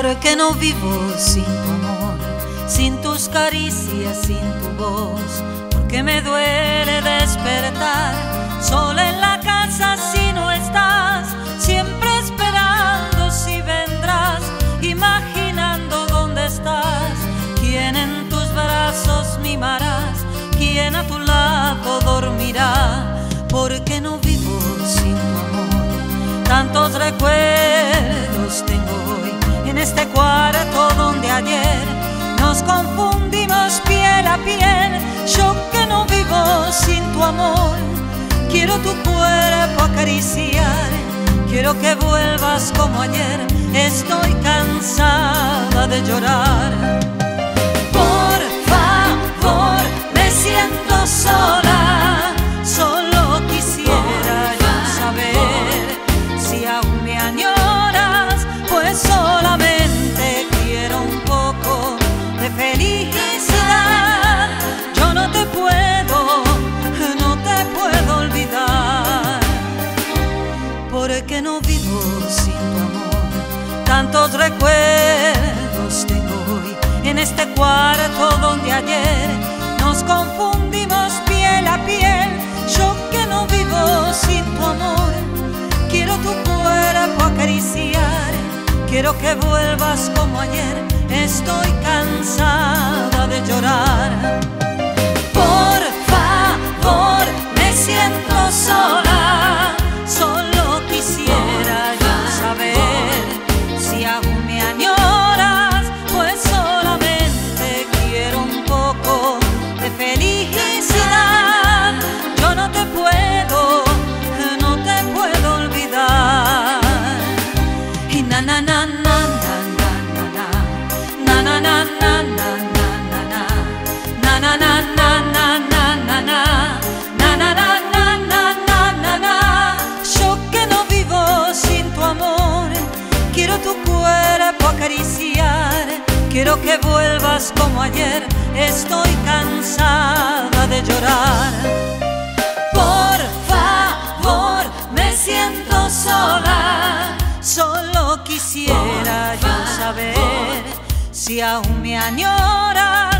Porque no vivo sin tu amor, sin tus caricias, sin tu voz. Porque me duele despertar sola en la casa si no estás, siempre esperando si vendrás, imaginando dónde estás. ¿Quién en tus brazos mimarás? ¿Quién a tu lado dormirá? Porque no vivo sin tu amor. Tantos recuerdos tengo hoy en este cuarto donde ayer nos confundimos piel a piel. Yo que no vivo sin tu amor, quiero tu cuerpo acariciar, quiero que vuelvas como ayer. Estoy cansada de llorar. Por favor, me siento sola, solo quisiera yo saber si aún me añoras, pues solamente quiero un poco de felicidad. Yo no te puedo olvidar, porque no vivo sin tu amor. Tantos recuerdos tengo hoy en este cuarto donde ayer nos confundimos piel a piel. Yo que no vivo sin tu amor, quiero tu cuerpo acariciar, quiero que vuelvas como ayer. Estoy cansada de llorar. Por favor, me siento sola, solo quisiera yo saber si aún me añoras, pues solamente quiero un poco de felicidad. Yo no te puedo olvidar. Y na na na na na na na na na na na na na na na na na. Yo que no vivo sin tu amor, quiero tu cuerpo acariciar, quiero que vuelvas como ayer. Estoy cansada de llorar. Por favor, me siento sola, solo quisiera yo saber si aún me añoras,